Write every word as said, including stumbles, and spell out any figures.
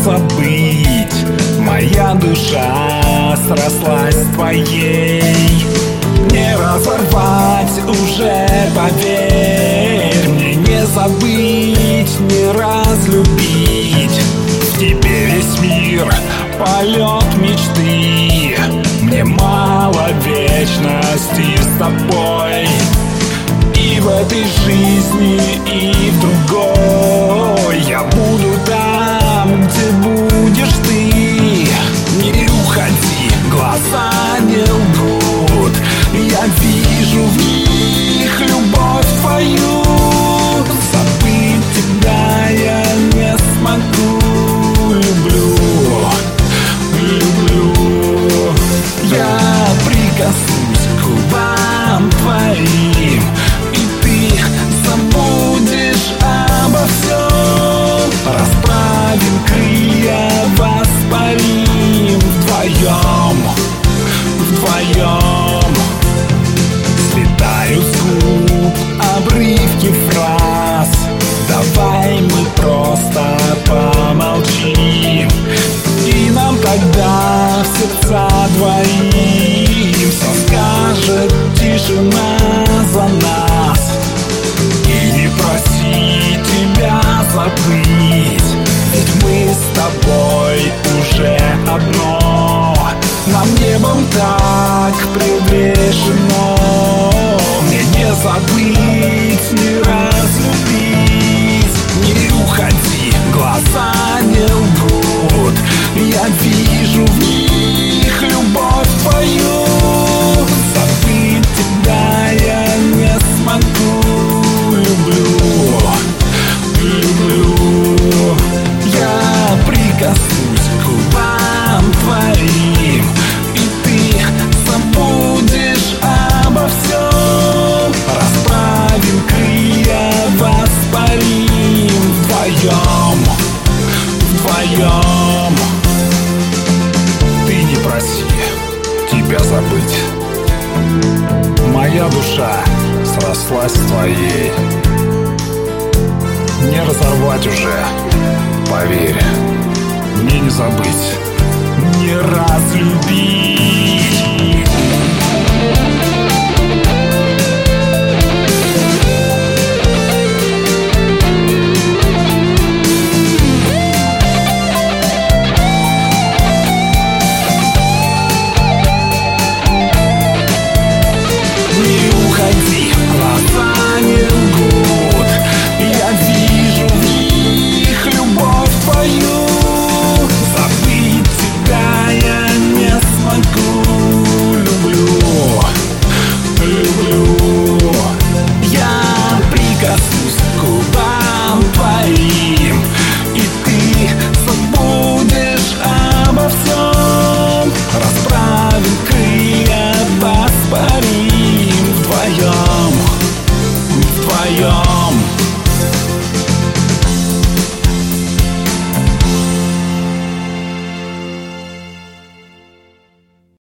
забыть. Моя душа срослась с твоей. Не разорвать уже, поверь мне, не забыть, не разлюбить. В тебе весь мир, полет мечты. Мне мало вечности с тобой. И в этой жизни, и в другой я буду там, где будешь ты. Не уходи, глаза не лгут. Я вижу в них любовь твою. Забыть тебя я не смогу. Люблю, люблю. Я прикоснусь к губам твоим, и ты забудешь обо всем. Расправим крылья, воспарим вдвоем, вдвоем. Слетают с губ обрывки фраз. Давай мы просто помолчим, и нам тогда в сердца двоим все скажет тишина за нас. И не проси тебя забыть, ведь мы с тобой уже одно. Нам небом так предрешено. Мне не забыть, не разлюбить. Не уходи, глаза не лгут. Я вижу в них любовь твою. Забыть тебя я не смогу. Люблю, люблю. Я прикоснусь к губам твоим, и ты забудешь обо всем. Расправим крылья, воспарим вдвоем, вдвоем. Ты не проси тебя забыть. Моя душа срослась с твоей. Не разорвать уже, поверь. Мне не забыть, не разлюбить.